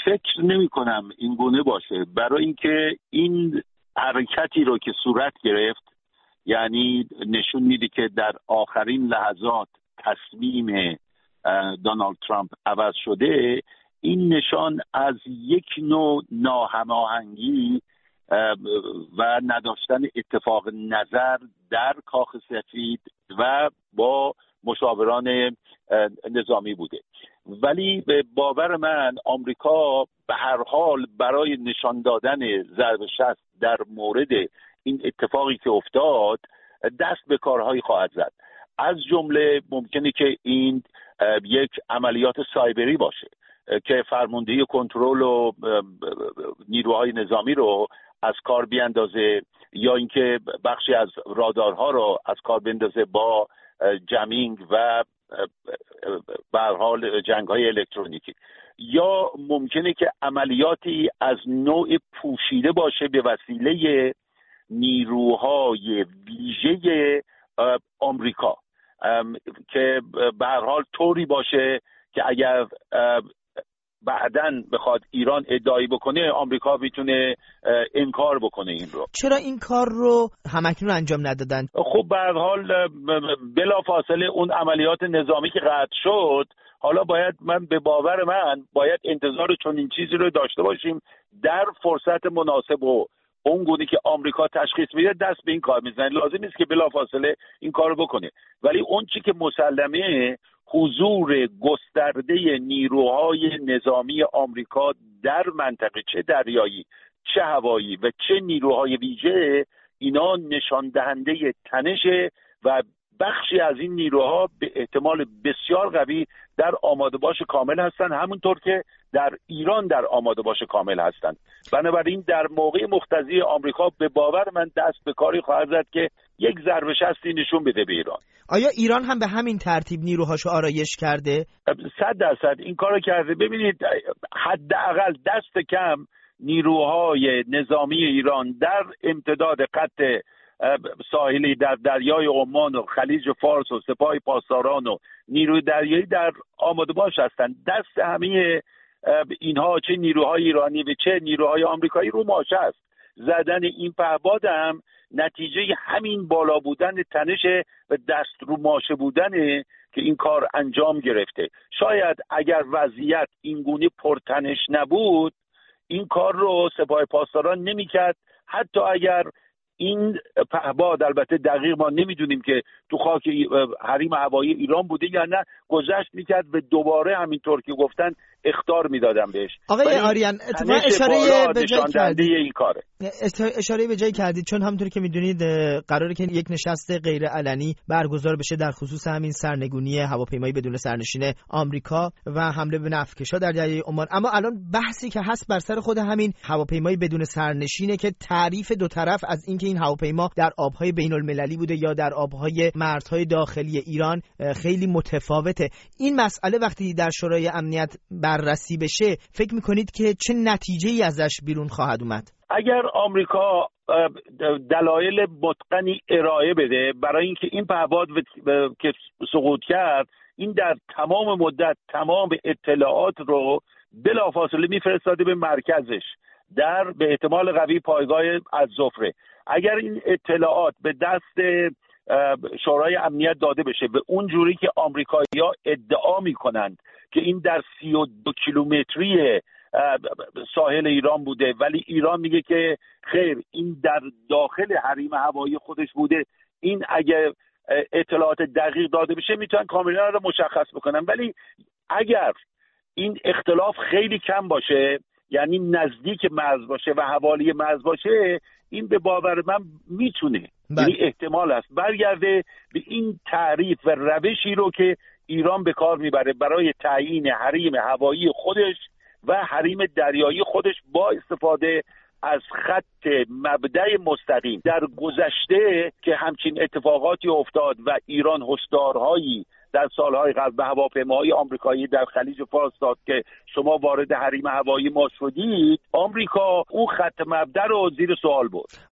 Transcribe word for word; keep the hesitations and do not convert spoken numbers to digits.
فکر نمی کنم این گونه باشه، برای اینکه این حرکتی رو که صورت گرفت، یعنی نشون میده که در آخرین لحظات تصمیم دونالد ترامپ عوض شده، این نشان از یک نوع ناهماهنگی و نداشتن اتفاق نظر در کاخ سفید و با مشاوران نظامی بوده. ولی به باور من آمریکا به هر حال برای نشان دادن ضرب شست در مورد این اتفاقی که افتاد دست به کارهایی خواهد زد. از جمله ممکنه که این یک عملیات سایبری باشه که فرماندهی کنترل و نیروهای نظامی رو از کار بیاندازه، یا اینکه بخشی از رادارها رو از کار بندازه با جمینگ و به هر حال جنگ‌های الکترونیکی، یا ممکنه که عملیاتی از نوع پوشیده باشه به وسیله نیروهای ویژه آمریکا که به هر حال طوری باشه که اگر بعدن بخواد ایران ادعایی بکنه آمریکا میتونه انکار بکنه این رو. چرا این کار رو همکنون انجام ندادن؟ خب به هر حال بلافاصله اون عملیات نظامی که قطع شد، حالا باید من به باور من باید انتظار چنین چیزی رو داشته باشیم در فرصت مناسب و اون گونه که آمریکا تشخیص میده دست به این کار میزنه. لازم نیست که بلافاصله این کارو بکنه، ولی اون چی که مسلمه حضور گسترده نیروهای نظامی آمریکا در منطقه، چه دریایی چه هوایی و چه نیروهای ویژه، اینا نشان دهنده تنش و بخشی از این نیروها به احتمال بسیار قوی در آماده باش کامل هستند، همونطور که در ایران در آماده باش کامل هستند. بنابراین در موقع مقتضی آمریکا به باور من دست به کاری خواهد زد که یک ضربه شستی نشون بده به ایران. آیا ایران هم به همین ترتیب نیروهاشو آرایش کرده؟ صد درصد این کارو کرده. ببینید حداقل دست کم نیروهای نظامی ایران در امتداد خط ساحلی در دریای عمان و خلیج فارس و سپاه پاسداران و نیروی دریایی در آماده باش هستند. دست همه اینها چه نیروهای ایرانی و چه نیروهای آمریکایی رو ماشه است. زدن این پهپاد هم نتیجه همین بالا بودن تنش و دست رو ماشه بودنه که این کار انجام گرفته. شاید اگر وضعیت اینگونه پرتنش نبود این کار رو سپاه پاسداران نمی‌کرد، حتی اگر این پهپاد، البته دقیق ما نمیدونیم که تو خاک حریم هوایی ایران بوده یا نه، گذشت میکرد و دوباره همینطور که گفتن اخطار میدادن بهش. آقای آریان اتفاقا اشاره به جای کردید این کاره. اشاره به جای کردید چون همونطور که میدونید قراره که یک نشست غیر علنی برگزار بشه در خصوص همین سرنگونی هواپیمایی بدون سرنشین آمریکا و حمله به نفتکشا در دریای عمان. اما الان بحثی که هست بر سر خود همین هواپیمایی بدون سرنشینه که تعریف دو طرف از اینکه این هواپیما در آبهای بین المللی بوده یا در آبهای مرزهای داخلی ایران خیلی متفاوته. این مسئله وقتی در شورای امنیت بررسی بشه فکر میکنید که چه نتیجه‌ای ازش بیرون خواهد اومد؟ اگر آمریکا دلایل متقنی ارائه بده برای اینکه این پهپاد که سقوط کرد، این در تمام مدت تمام اطلاعات رو بلافاصله میفرستاده به مرکزش در به احتمال قوی پایگاه الظفره. اگر این اطلاعات به دست شورای امنیت داده بشه به اون جوری که آمریکایی‌ها ادعا میکنند که این در سی و دو کیلومتری ساحل ایران بوده، ولی ایران میگه که خیر این در داخل حریم هوایی خودش بوده، این اگه اطلاعات دقیق داده بشه میتونن کاملا رو مشخص بکنن. ولی اگر این اختلاف خیلی کم باشه، یعنی نزدیک مرز باشه و حوالی مرز باشه، این به باور من میتونه، یعنی احتمال است برگرده به این تعریف و روشی رو که ایران به کار میبره برای تعیین حریم هوایی خودش و حریم دریایی خودش با استفاده از خط مبدأ مستقیم. در گذشته که همچین اتفاقاتی افتاد و ایران هشدارهایی در سالهای قبل به هواپیماهای آمریکایی در خلیج فارس داد که شما وارد حریم هوایی ما شدید، آمریکا اون خط مبدأ رو زیر سوال برد.